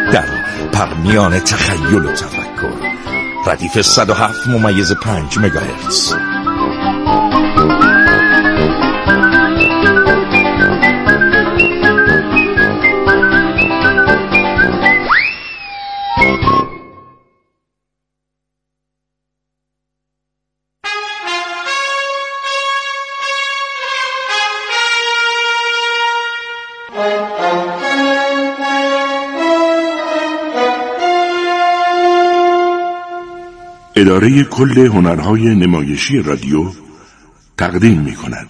در پرمیان تخیل و تفکر. ردیف 107.5 مگاهرتز. اداره کل هنرهای نمایشی رادیو تقدیم می کند.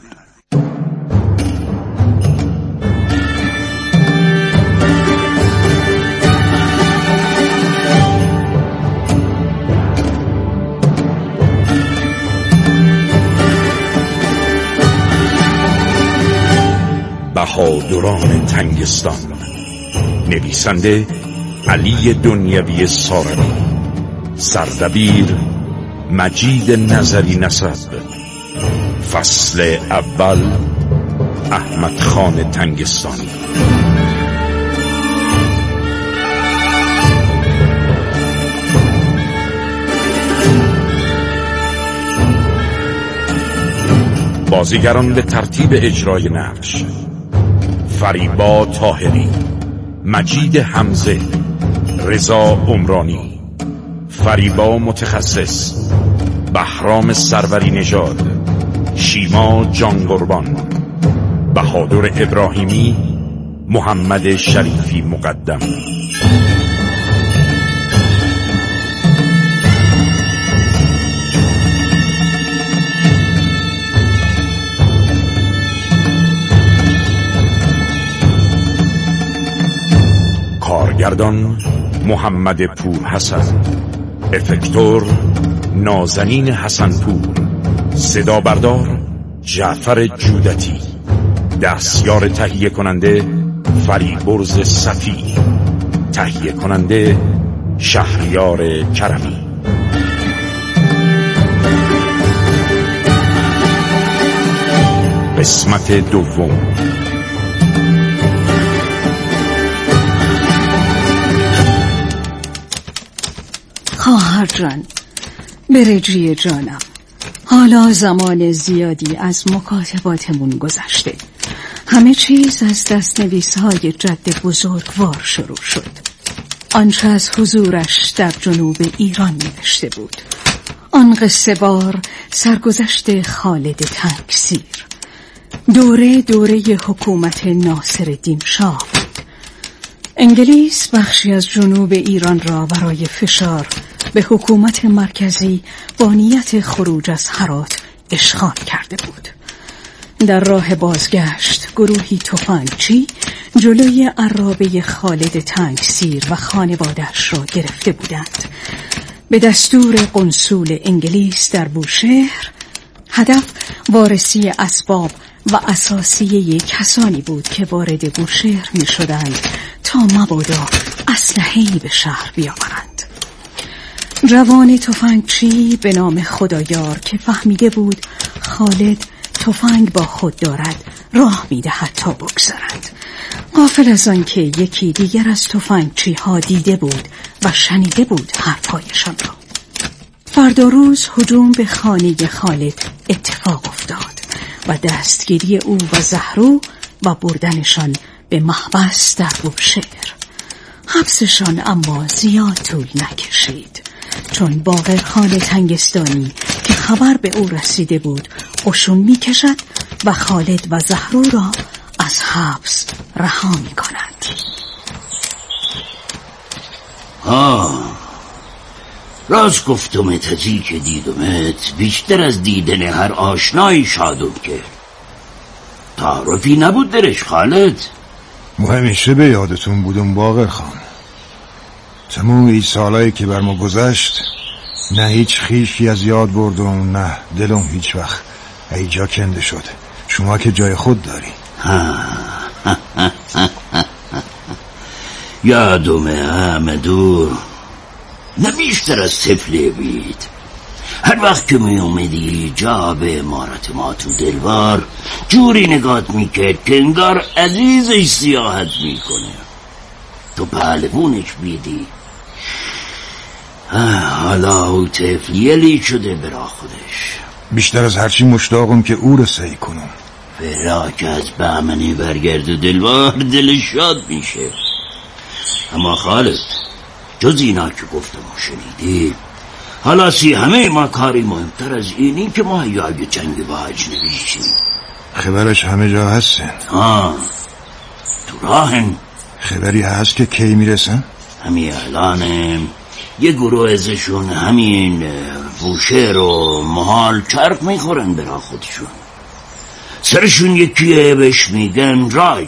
بهادران تنگستان. نویسنده علی دنیوی سارمی. سردبیر مجید نظری نسب. فصل اول احمد خان تنگستانی. بازیگران به ترتیب اجرای نقش: فریبا طاهری، مجید حمزه، رضا عمرانی، فریبا متخصص، بهرام سروری نژاد، شیما جان قربان، بهادر ابراهیمی، محمد شریفی مقدم. کارگردان محمد پور حسن، افکتور نازنین حسنپور، صدا بردار جعفر جودتی، دستیار تهیه کننده فریبرز صفی، تهیه کننده شهریار کرمی. قسمت دوم. خواهر جان، برجی جانم، حالا زمان زیادی از مکاتباتمون گذشته. همه چیز از دست‌نویس‌های جد بزرگوار شروع شد. آنچه از حضورش در جنوب ایران نوشته بود، آن قصه بار سرگذشت خالد تنگسیر، دوره حکومت ناصرالدین شاه بود. انگلیس بخشی از جنوب ایران را برای فشار به حکومت مرکزی با نیت خروج از هرات اشغال کرده بود. در راه بازگشت گروهی تفنگچی جلوی عرابه خالد تنگسیر و خانواده‌اش را گرفته بودند. به دستور قنصول انگلیس در بوشهر، هدف وارسی اسباب و اساسیه کسانی بود که وارد بوشهر می شدند تا مبادا اسلحه‌ای به شهر بیاورند. جوان تفنگچی به نام خدایار که فهمیده بود خالد تفنگ با خود دارد راه می دهد تا بگذرند، غافل از آن که یکی دیگر از تفنگچی ها دیده بود و شنیده بود حرفهایشان را. فردا روز هجوم به خانه خالد اتفاق افتاد و دستگیری او و زهرو و بردنشان به محبس در بوشهر. حبسشان اما زیاد طول نکشید، چون باقر خان تنگستانی که خبر به او رسیده بود قشون میکشد و خالد و زهرو را از حبس رها میکند. راست گفتمت ازی که دیدمت بیشتر از دیدن هر آشنایی شادم کرد. تعارفی نبود درش خالد؟ همیشه به یادتون بودم باقر خان. تمام این سالایی که بر ما گذشت نه هیچ خیشی از یاد بردم، نه دلم هیچ وقت ایجا کنده شد. شما که جای خود داری. یادمه احمدو، نه بیشتر از طفله بید. هر وقت که می اومدی جا به امارت ما تو دلوار جوری نگات میکرد که انگار عزیزش سیاحت میکنه. تو پهلوونش بیدی. حالا او طفلیلی شده برا خودش. بیشتر از هرچی مشتاقم که او رو سعی کنم. فرا که از بهمنی برگرد و دلوار دلش شاد میشه. اما خالد جز اینا که گفتم و شنیدی، حالا همه ما کاری مهمتر از اینی که ما یای جنگ با اجنبی شیم. خبرش همه جا هستن. تو راهن. خبری هست که کی میرسن؟ همین الانه یه گروه ازشون همین بوشهر و محال چرک میخورن برا خودشون. سرشون یکیه بهش میگن رای.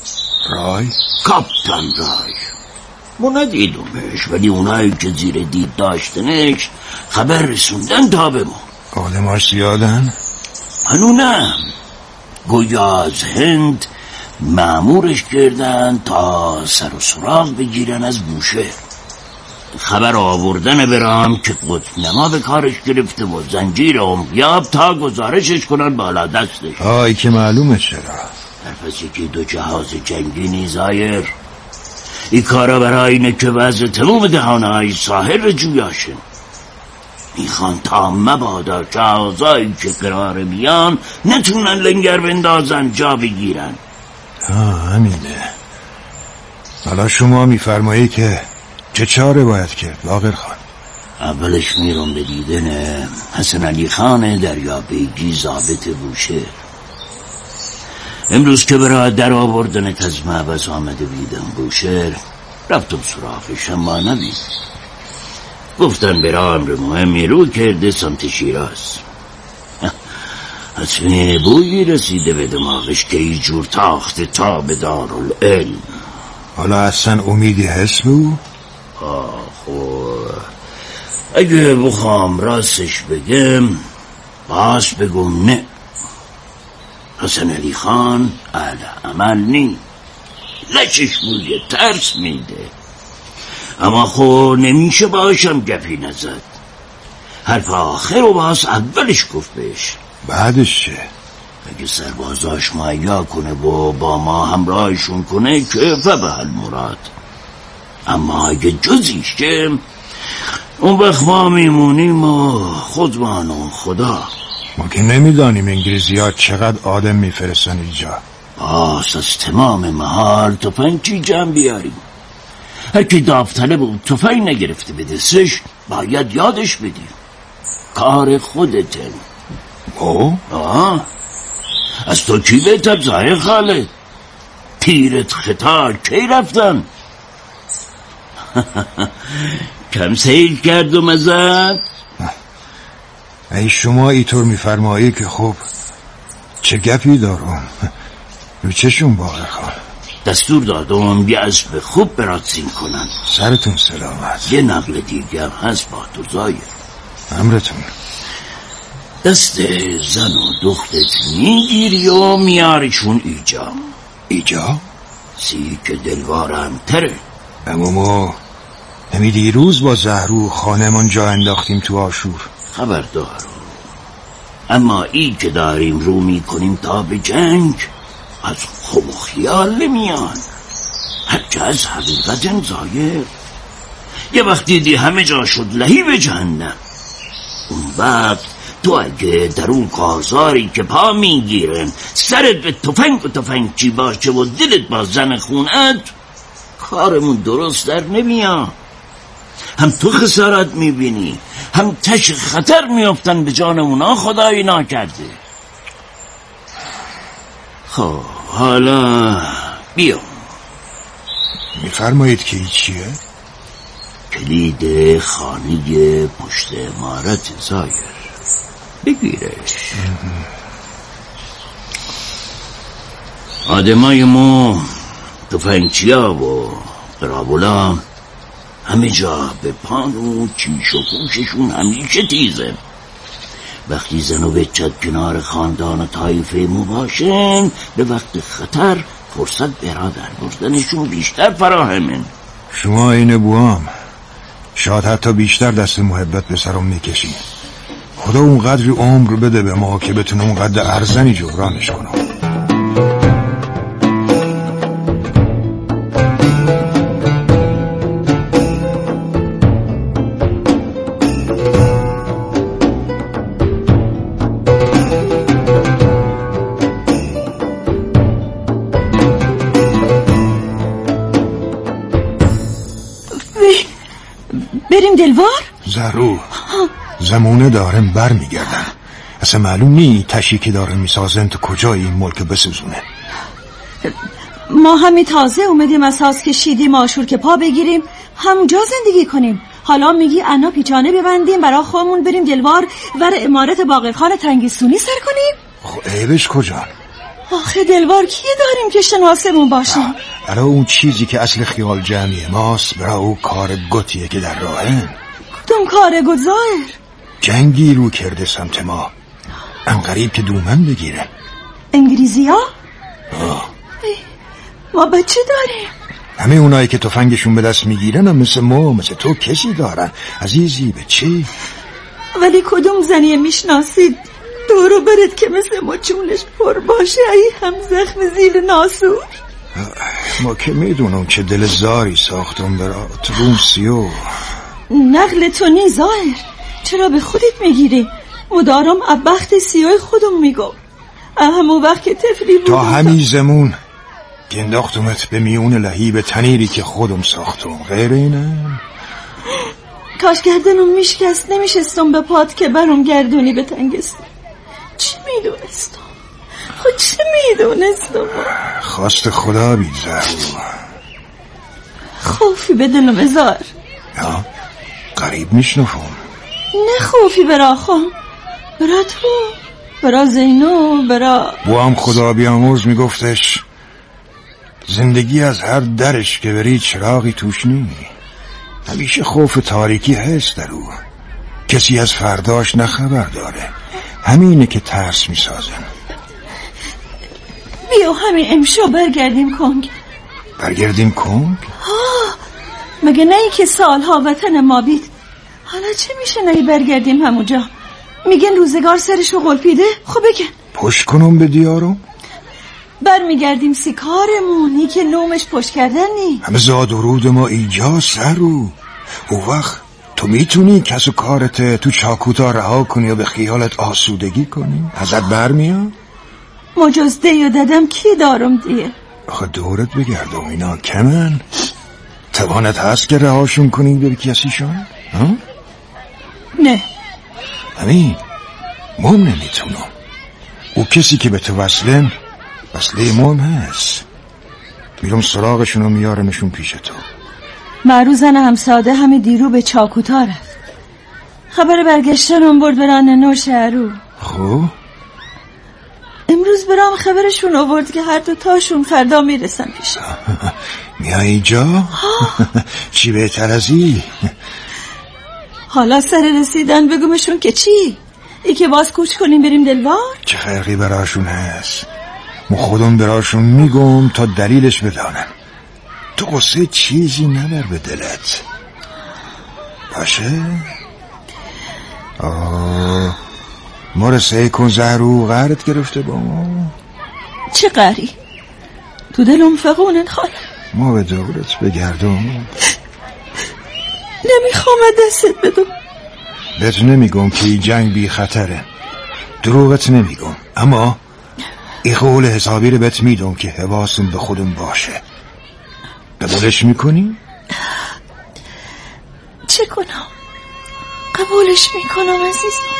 کاپتان رای. ما ندیدمش، ولی اونایی که زیر دید داشتنش خبر رسوندن تا به ما. آدماش زیادن؟ هنو نه، گویا از هند مأمورش کردن تا سر و سراغ بگیرن از بوشهر. خبر آوردن برام که قطب نما به کارش گرفته و زنجیر عمقیاب تا گزارشش کنن بالا دستش. ای که معلومه چرا. در پس یکی 2 جهاز جنگی نیزایر. این کارا برای اینه که وضع تموم دهانه های ساحل رو جویاشن. میخوان تا مبادا جهازایی که قرار بیان نتونن لنگر بندازن جا بگیرن. همینه. حالا شما میفرمایی که چه چاره باید کرد باقر خان؟ اولش میرم به دیدن حسن علی خان دریابیگی ضابط بوشهر. امروز که برای در آوردنت از محبس آمده بیدم بوشهر، رفتم سراغش اما نبید. گفتن برای امر مهمی رو کرده سمت شیراز. حتمی بویی رسیده به دماغش که ای جور تاخت تا به دارالعلم. حالا اصلا امیدی هست به او؟ اگه بخوام راستش بگم باز بگم نه. حسن علی خان اهل عمل نی، لچش بوی ترس میده. اما خو نمیشه باشم گپی نزد. حرف آخر و باز اولش گفت بهش. بعدش چه؟ اگه سربازاش مهیا کنه و با ما همراهشون کنه که فبه المراد. اما اگه جزیش که اون وقت ما میمونیم و خودمانون خدا. ما که نمیدانیم انگلیزی ها چقدر آدم میفرستن اینجا. از تمام محال تفنگی جمع بیاریم. هر کی داوطلب و تفنگ نگرفته به دستش باید یادش بدیم کار خودتن. از تو کی بهتر ظاهر خالد؟ تیرت خطا کی رفتن؟ کم سیل کردم ازت. ای شما اینطور میفرمایی که خب چه گپی دارم. رو چشون باقر خان؟ دستور دادم یه اسب خوب برات زین کنن. سرتون سلامت. یه نقل دیگه هست با تو ظاهر. امرتون. دست زن و دختت میگیری و میاریشون ایجا سی که دلوارم تره. اما ما همی دیروز با زهرو خانمان جا انداختیم تو آشور. خبر دارم. اما ای که داریم رو میکنیم تا به جنگ از خم و خیال نمیان، هرچه از حقیقت ظاهر. یه وقت دیدی همه جا شد لهیب جهنم، اون وقت تو اگه در اون کارزاری که پا میگیرن سرت به تفنگ و تفنگچی باشه و دلت با زن خونت، کارمون درست در نمیاد. هم تو خسارت میبینی، هم تش خطر میافتن به جان اونا خدایی ناکرده. خب حالا بیام. میفرمایید که این چیه؟ کلید خانه پشت عمارت ظاهر، بگیرش. آدمای ما تفنگچیا و قرابولا همه جا به پان و چیش و خوششون همیشه تیزه. وقتی زن و بچت کنار خاندان و طایفه مو باشن، به وقت خطر فرصت برادر بردنشون بیشتر فراهمن. شما این بوام شاید حتی بیشتر دست محبت به سرم میکشید. خدا اونقدر عمر بده به ما که بتونه اونقدر ارزنی جبرانش کنم. بریم دلوار؟ زهرو زمونه دارم بر میگردن. اصلا معلوم نی تشی که دارن میسازن تو کجای این ملک بسوزونه. ما همین تازه اومدیم از هاست کشیدیم آشور که پا بگیریم همونجا زندگی کنیم. حالا میگی انا پیچانه ببندیم برای خودمون بریم دلوار ور امارت باقرخان تنگیستونی سر کنیم؟ خب عیبش کجا؟ آخه دلوار کیه داریم که شناسمون باشیم؟ برای اون چیزی که اصل خیال جمعی ماست، برای اون کار گتیه که در راهن. کدوم کار گت ظاهر؟ جنگی رو کرده سمت ما، انقریب که دومن بگیره. انگلیزی ها؟ ما بچه داریم. همه اونایی که تفنگشون به دست میگیرن هم مثل ما مثل تو کسی دارن عزیزی. به چی؟ ولی کدوم زنیه میشناسید دورو برد که مثل ما چونش پر باشه ای هم زخم زیر ناسور؟ ما که میدونم که دل زاری ساختم برات رومسیو. نقل تو نی ظاهر، چرا به خودت میگیری؟ مدارم ابخت سیاه خودم میگم. همون وقت که تفلی بود تا همین زمون که انداختمت به میون لهیب تنیری که خودم ساختم. غیر اینه؟ کاش گردنم میشکست نمیشستم به پات که برم گردونی به تنگستم. چی میدونستم؟ خود چی میدونستم؟ خواست خدا بید زهرو. خوفی به دلم ازار. یا قریب میشنفم. نه خوفی برا خون، برا تو، برا زینو، برا بو هم خدا بیامرز میگفتش زندگی از هر درش که بری چراغی توش نی. همیشه خوف تاریکی هست در او. کسی از فرداش نخبر داره. همینه که ترس میسازن. بیا همین امشو برگردیم کنگ. برگردیم کنگ؟ مگه نه ای که سالها وطن ما بید؟ حالا چه میشه نه برگردیم همونجا؟ میگن روزگار سرشو غلپیده؟ خب بگن پشت کنم به دیارم؟ برمیگردیم سیکارمونی که نومش پشت کردنی. همه زاد و رود ما ایجا سرو. او وقت تو میتونی کس و کارت تو چاکوتا رها کنی و به خیالت آسودگی کنی؟ ازت برمیاد؟ ما جز دی و ددم کی دارم دیه؟ آخه دورت بگردم اینا کمن؟ توانت هست که رهاشون کنی بری کسیشان؟ نه همین مهم نمیتونم. او کسی که به تو وصله مهم هست. میرم سراغشون و میارمشون پیش تو. معروزن همساده همه دیرو به چاکوتا رفت. خبر برگشتنم برد بران نو شهرو. خب امروز برام خبرشون آورد که هر دو تاشون فردا میرسن پیش. میای اینجا؟ چی بهتر از این؟ حالا سر رسیدن بگومشون که چی؟ ای که باز کوچ کنیم بریم دلوار؟ چه خیلی براشون هست. ما خودم براشون میگم تا دلیلش بدانن. تو قصه چیزی نبر به دلت باشه؟ مرسه کن زهرو قهرت گرفته با ما. چه قهری؟ تو دلم فقونن خاله. ما به دورت بگردم. نمیخوام دستت بدم. بهت نمیگم که این جنگ بی خطره. دروغت نمیگم، اما این قول حسابی رو بهت میدم که حواسم به خودم باشه. قبولش میکنی؟ چه کنم؟ قبولش میکنم عزیزم.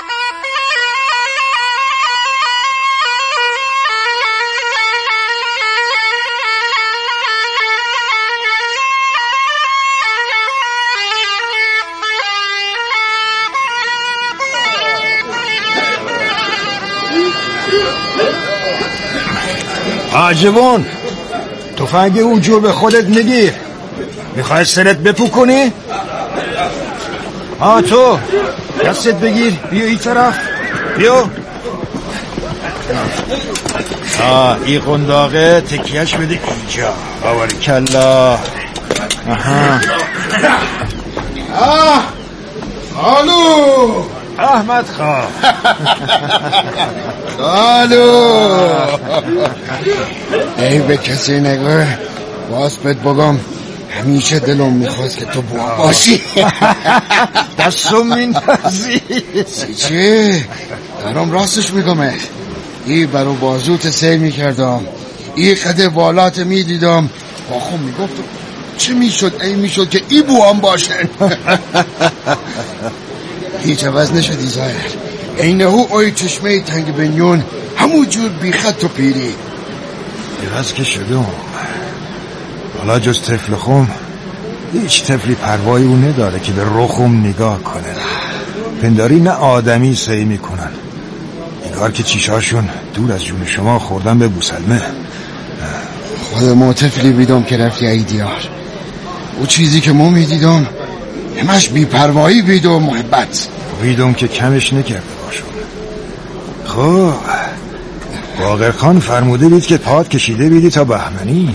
عجبون تفنگ اون جور به خودت نگیر. میخوای سرت بپو کنی؟ تو دستت بگیر بیا این طرف. بیا این قنداقه تکیهش بده اینجا. باریکلا. الو احمد خان. الو ای به کسی نگاه باز بهت بگم همیشه دلم میخواست که تو بوا باشی. دستم میندازی چی؟ دارم راستش میگم. ای برو بازوت سیر میکردم، ای قد بالات میدیدم با خود میگفتم چه میشد که ای بوام باشن. هیچ عوض نشدی ظاهر، اینه اوی چشمه تنگ بنیون همون جور بی خط و پیری. عوض که شدم. حالا جز طفل خم هیچ طفلی پروایی او نداره که به رخم نگاه کنه. پنداری نه آدمی سعی میکنن، نگار که چیشاشون دور از جون شما خوردن به بوسلمه. خود ما طفلی بیدم که رفتی ای دیار. او چیزی که ما میدیدم همش بی پروایی بید و محبت. بیدم که کمش نکرده باشم. خب باقر خان فرموده بید که پاد کشیده بیدی تا بهمنی.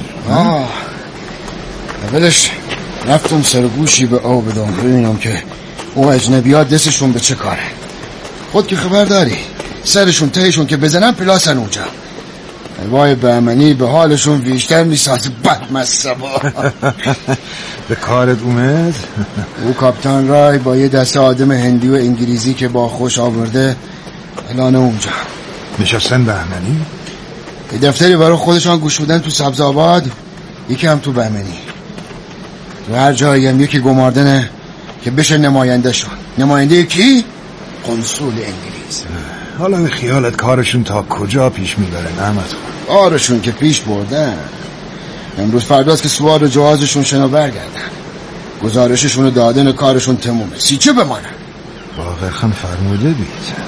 اولش رفتم سرگوشی به آب بدم ببینم که او اجنبی ها دستشون به چه کاره. خود که خبر داری سرشون تهشون که بزنن پلاسن اونجا. وای بهمنی به حالشون بیشتر میسازه بدمسته با. به کارت اومد؟ او کاپتان رای با یه دسته آدم هندی و انگلیسی که با خوش آورده الان اونجا نشستن بهمنی؟ یه دفتری برای خودشان گشودن تو سبزآباد، یکی هم تو بهمنی. تو هر جایی هم یکی گماردنه که بشه نماینده شون. نماینده کی؟ قنصول انگلیس. حالا به خیالت کارشون تا کجا پیش میبره احمد؟ کارشون که پیش بردن، امروز فرداست که سوار جهازشون شنا برگردن. گزارششون دادن کارشون تمومه، سیچه بمانن. باقر خان فرموده بید.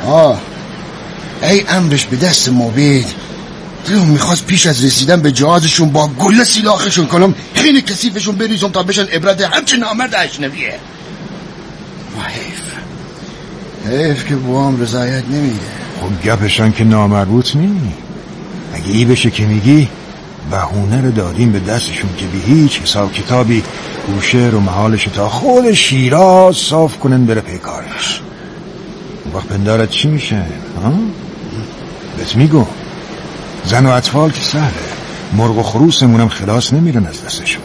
ای امرش به دست ما بید، دلم میخواست پیش از رسیدن به جهازشون با گله سیلاخشون کنم، خیلی کثیفشون بریزم تا بشن عبرت همچه نامرد اجنبیه. حیف که بوام رضایت نمیده. خب گپشان که نامربوط نی. اگه ای بشه که میگی بهونه رو دادیم به دستشون که به هیچ حساب کتابی گوشه رو محالش تا خود شیراز صاف کنن بره پیکارش. وقت پندارت چی میشه؟ بهت میگو زن و اطفال که سهله، مرغ و خروسمونم خلاص نمیرن از دستشون.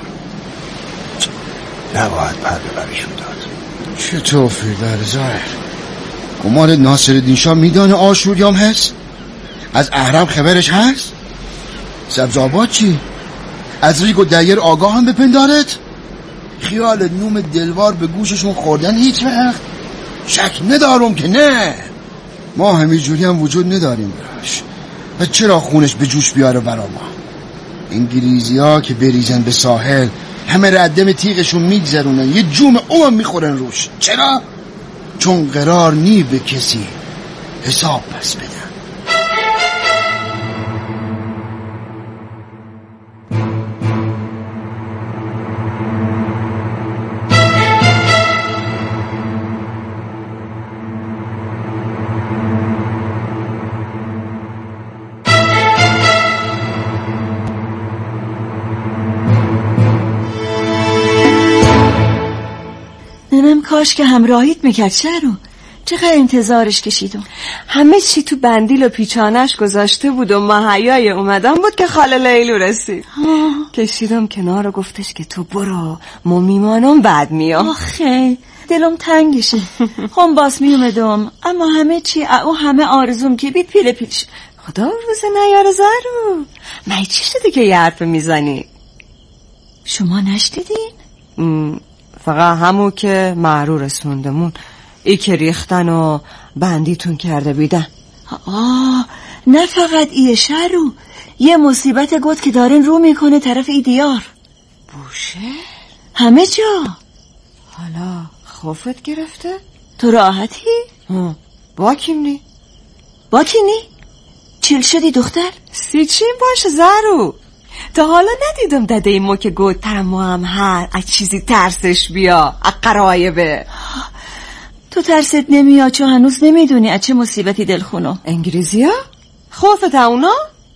نباید پر ببرشون داد. چه توفیر داره ظاهر؟ گمانت ناصرالدین شاه میدانه آشوریام هست؟ از اهرم خبرش هست؟ سبزآباد چی؟ از ریگ و دیر آگاه هم بپندارد؟ خیال نوم دلوار به گوششون خوردن هیچ وقت؟ شک ندارم که نه. ما همینجوری هم وجود نداریم براش. و چرا خونش به جوش بیاره برا ما؟ انگلیزی ها که بریزن به ساحل همه ردم تیغشون میگذرونن، یه جوم اوم میخورن روش. چرا؟ چون قرار نی به کسی حساب پس بدن. کاش که همراهیت میکرد شهرو. چقدر انتظارش کشیدم. همه چی تو بندیل و پیچانش گذاشته بود و مهیای اومدم بود که خاله لیلو رسید. کشیدم کنار و گفتش که تو برو، ما میمانم بعد میام. آخه دلم تنگشه. هم باز میومدم اما همه چی او همه آرزوم که بید پیل پیش. خدا روز نیار زارو. من چی شده که یه حرف میزنی؟ شما نشدیدین؟ فقط همون که محرو رسوندمون، ای که ریختن و بندیتون کرده بیدن. نه فقط ای شهرو، یه مصیبت گفت که دارن رو میکنه طرف ای دیار. بوشه؟ همه جا. حالا خوفت گرفته؟ تو راحتی؟ با کیم نی؟ با کی نی؟ چیل شدی دختر؟ چیم باشه زارو. تا حالا ندیدم داده ایمو که گفت ترمو هم هر از چیزی ترسش بیا از قرایبه. تو ترست نمیاد چون هنوز نمیدونی از چه مصیبتی دلخونو. انگلیزی ها؟ خوفت اونا؟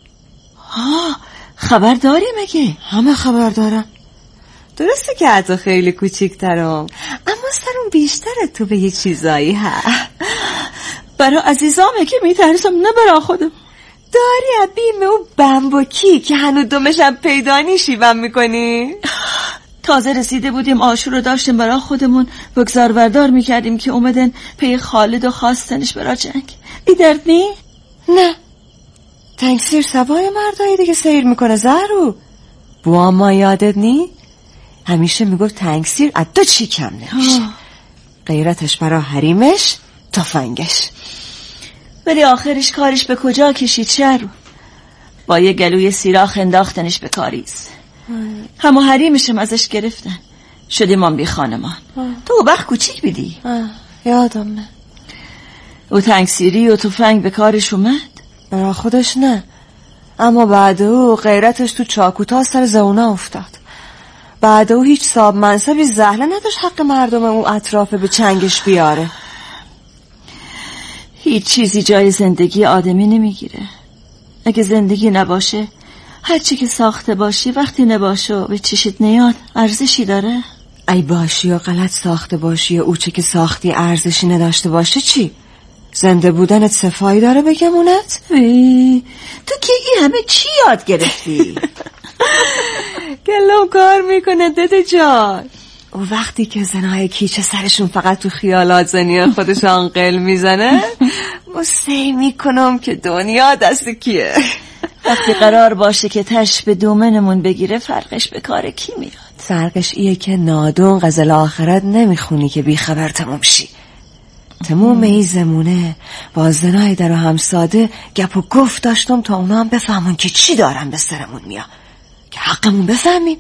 خبر داری مگه؟ همه خبر دارم. درسته که حتی خیلی کوچیک‌ترم اما سرم بیشتره تو به یه چیزایی ها. برای عزیزامه که میترسم نه برای خودم. داری بیم او بمبوکی که هنو دمشم پیدا نیشی بم میکنی؟ تازه رسیده بودیم آشور رو داشتیم برای خودمون بگذار بردار میکردیم که اومدن پی خالد و خواستنش برای جنگ. ای درد نی؟ نه تنگ سیر سبای مردایی دیگه سیر میکنه زهرو. بوا ما یادت نی؟ همیشه میگفت تنگسیر از 2 چی کم نمیشه. غیرتش برا حریمش، تفنگش. ولی آخرش کارش به کجا کشید شهرو؟ با یه گلوی سیراخ انداختنش به کاریز. همه حریمشم ازش گرفتن، شدیم ما بی خانمان. تو وقت کوچیک بیدی. یادمه. او تنگسیری و تفنگ به کارش اومد؟ برا خودش نه، اما بعد او غیرتش تو چاکوتا سر زونا افتاد. بعد او هیچ صاحب منصبی زهله نداشت حق مردم اون اطراف به چنگش بیاره. هیچ چیزی جای زندگی آدمی نمیگیره. اگه زندگی نباشه، هرچی که ساخته باشی وقتی نباشه و به چشت نیاد ارزشی داره؟ ای باشی و غلط ساخته باشی او چه که ساختی ارزشی نداشته باشه چی؟ زنده بودنت صفایی داره بگمونت؟ تو که این همه چی یاد گرفتی؟ گلم کار میکنه دده جان. و وقتی که زنای کیچه سرشون فقط تو خیالات زنی خودشان قل میزنه مستی میکنم که دنیا دست کیه. وقتی قرار باشه که تش به دومنمون بگیره فرقش به کار کی میاد؟ فرقش ایه که نادون غزل آخرت نمیخونی که بیخبر تموم شی. تموم ای زمونه با زنای در و همساده گپ و گفت داشتم تا اونا هم بفهمون که چی دارن به سرمون میاد، که حقمون بفهمیم.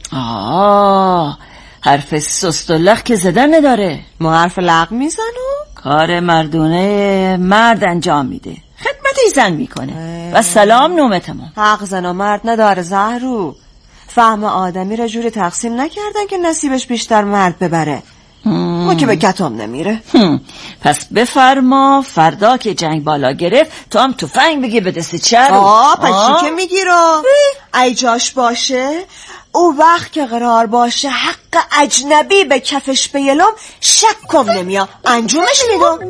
حرف سست و لخ که زدن نداره. ما حرف لغ میزنم؟ کار مردونه مرد انجام میده، خدمت زن میکنه و سلام نومتمون. حق زن و مرد نداره زهرو. فهم آدمی را جوری تقسیم نکردن که نصیبش بیشتر مرد ببره. ما که به کتم نمیره. پس بفرما فردا که جنگ بالا گرفت تو هم تفنگ بگی به دست چرو. پس چی که میگیرم؟ ای جاش باشه او وقت که قرار باشه حق اجنبی به کفش بیلم شک کم نمیا انجامش میدم.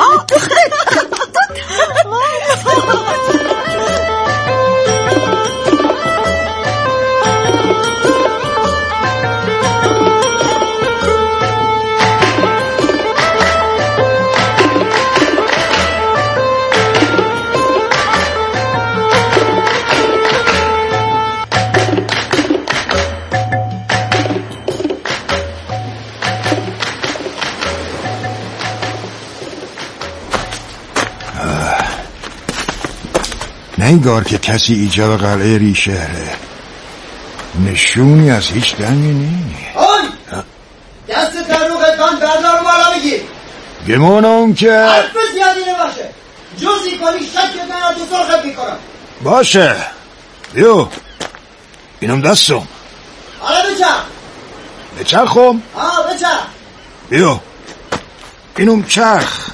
نگار که کسی ایجاب قلعه ریشهره، نشونی از هیچ دنگی نی. آی دست در رو قدقان بردار بالا بگیر. گمانم که حرف زیادی نباشه، جزی کنی شک من تو سرخت میکنم. باشه بیو اینم دستم. حالا بچرخم. بچرخ. بیو اینم چرخ.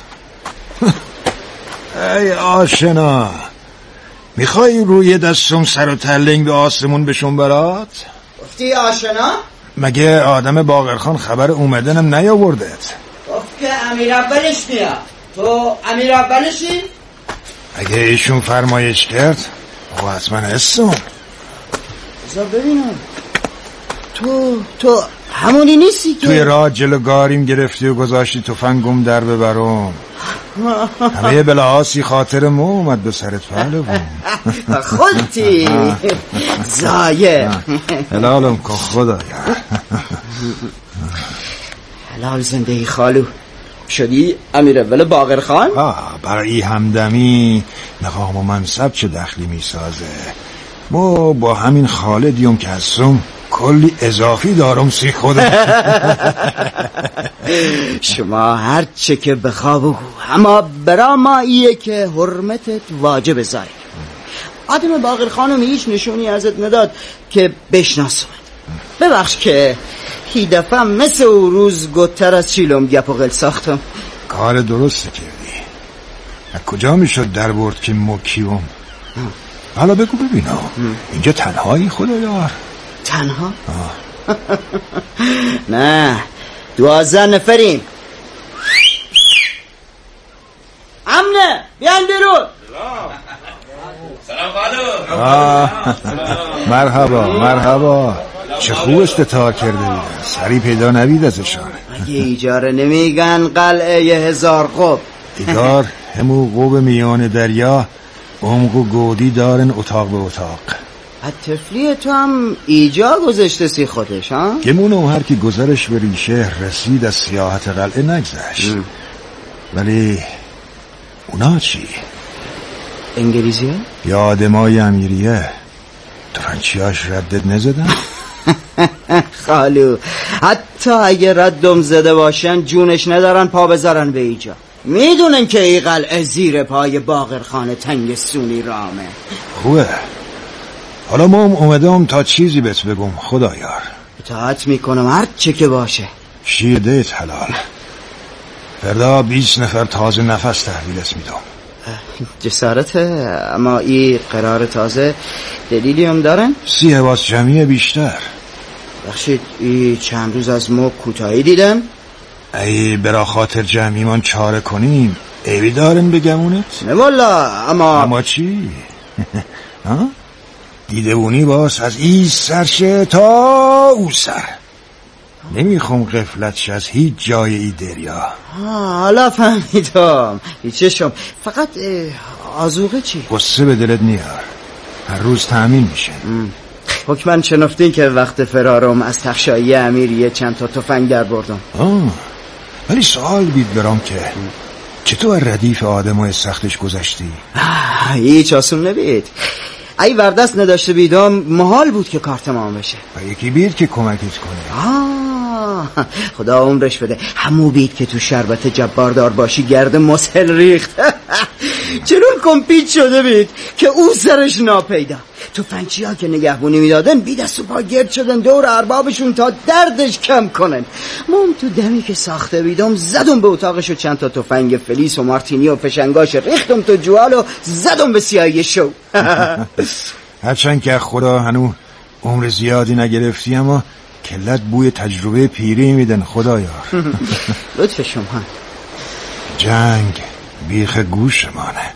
ای آشنا، میخوای روی دستم سر و تلنگ به آسمون بشون برات؟ گفتی آشنا؟ مگه آدم باقرخان خبر اومدنم نیاوردت؟ گفت که امیر اولش میاد. تو امیر اولشی؟ اگه ایشون فرمایش کرد او حتما هستم. بذار ببینم تو همونی نیستی که توی راه جلو گاریم گرفتی و گذاشتی تفنگم در ببرم. همه بلاحاسی خاطر مو اومد به سرت پهلوان. خودتی زایه حلالم که خدا حلال زندگی خالو شدی امیر اول باقرخان. برای همدمی مقام و منصب چه دخلی میسازه. ما با همین خالدیم که هستم کلی اضافی دارم سی خودم. شما هر چه که بخوابو اما برا ما ایه که حرمتت واجب زای. آدم باقرخانم هیچ نشونی ازت نداد که بشناسم. ببخش که هی دفعه مثل او روز گتر از چیلم گپ و قل ساختم. کار درسته کردی. از کجا میشد در برد که مکیوم؟ حالا بگو ببینم اینجا تنهایی خدایار؟ تنها؟ نه 12 نفریم. امنه بیان بیرون. سلام مرحبا چه خوب استطاع کرده بیدن، سری پیدا نبید ازشان. اگه ایجاره نمیگن قلعه 1000 قب. ایگار همو قب میان دریا عمق و گودی دارن اتاق به اتاق. طفلی تو هم ایجا گذاشته سی خودش ها؟ گمونه هر کی گذرش به ریشه رسید از سیاحت قلعه نگذشت. ولی اونا چی؟ انگلیزیه؟ یا آدمای امیریه تفنگچیاش ردت نزدن؟ خالو حتی اگه ردم زده باشن جونش ندارن پا بذارن به ایجا. میدونن که این قلعه زیر پای باقرخانه تنگ سونی رامه. خوبه. حالا ما هم اومدم تا چیزی بهت بگم خدایار. اطاعت میکنم هر چه که باشه. شیر دیت حلال. فردا 20 نفر تازه نفس تحویلت میدم. جسارته. اما این قرار تازه دلیلی هم دارن؟ 30 حواس جمعی بیشتر. بخشید این چند روز از ما کوتاهی دیدم. ای برا خاطر جمعیمان چاره کنیم ایوی دارن بگمونت؟ نه والا. اما چی؟ ها؟ دیدهونی باز از این سرشه تا او سر. نمیخوام غفلتش از هیچ جای ای دریا. حالا فهمیدم. چشم فقط آذوقه چی؟ قصه به دلت نیار. هر روز تأمین میشه. حکمن شنفتین که وقت فرارم از تخشایی امیریه چند تا تفنگ در بردم. ولی سوال بید برام که چطور ردیف آدمای سختش گذشتی؟ هیچ آسون نبید. ای وردست نداشته بیدم محال بود که کار تمام بشه. و یکی بید که کمکت کنه. خدا عمرش بده. همو بید که تو شربت جباردار باشی گرد مسهل ریخت. چنون کمپیت شده بید که او سرش ناپیدا. تو فنچی ها که نگهبونی میدادن بی دست و پا گرد شدن دور اربابشون تا دردش کم کنن. من تو دمی که ساخته بیدم زدم به اتاقش و چند تا تفنگ فلیس و مارتینی و فشنگاش ریختم تو جوال و زدم به سیاهی شو. هرچند که خدا هنو عمر زیادی نگرفتی اما کلت بوی تجربه پیری میدن خدایار. لطف شما. جنگ بیخ گوشمانه.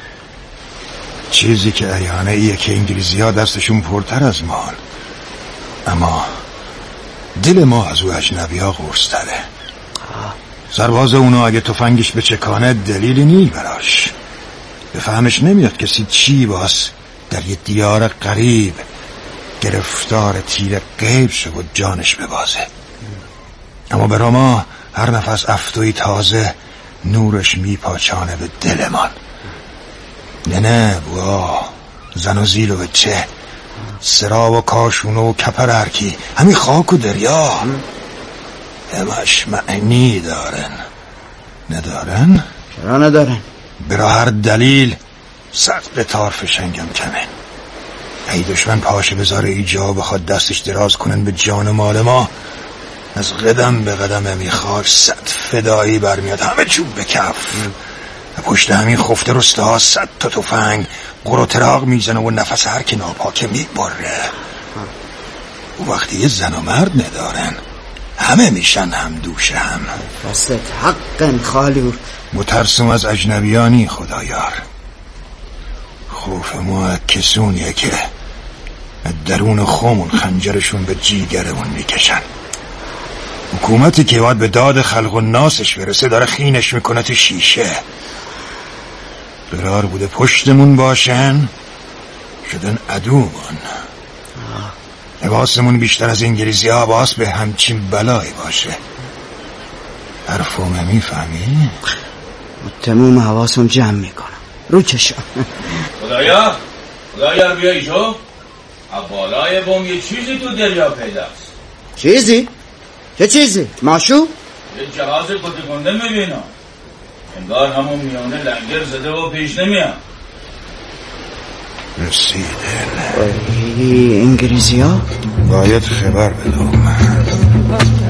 چیزی که عیانه ایه که انگلیزی ها دستشون پرتر از مان، اما دل ما از او اجنبی ها قرص تره. سرباز اونا اگه تفنگش به چکانه دلیلی نی براش. به فهمش نمیاد کسی چی باز در یه دیار غریب گرفتار تیر غیب شد و جانش ببازه. اما برا ما هر نفس افتوی تازه نورش میپاچانه به دلمان. نه بوا زن و زیل و بچه سرا و کاشونه و کپر هرکی همین خاک و دریا همش معنی دارن. ندارن؟ چرا ندارن؟ برا هر دلیل صد قطار فشنگم کمه. ای دشمن پاشه بذاره ایجا بخواد دستش دراز کنن به جان مال ما، از قدم به قدم میخواد صد فدایی برمیاد همه چوب به کف. پشت همین خفته رسته ها 100 تا تفنگ قر و تراغ میزنه و نفس هر که ناپاکه میبره. و وقتی یه زن و مرد ندارن همه میشن هم دوشه هم. راست حقن خالور. مترسم از اجنبیانی خدایار. خوف ما کسونیه که درون خومون خنجرشون به جیگرمون میکشن. حکومتی که باید به داد خلق و ناسش برسه داره خینش میکنه تو شیشه. قرار بوده پشتمون باشن شدن عدومون. حواسمون بیشتر از انگلیزی ها باز به همچین بلایی باشه. حرفو میفهمی؟ تموم حواسم جمع میکنم رو چشم. خدایا بیا ایجا. بالای بوم یه چیزی تو دریا پیداست. چیزی؟ چه چیزی؟ ماشو؟ یه جهاز کتکنده میبینم. انگار همون میانه لنگر زده و پیش نمیاد. رسیدن انگلیزی ها؟ باید خبر بدم.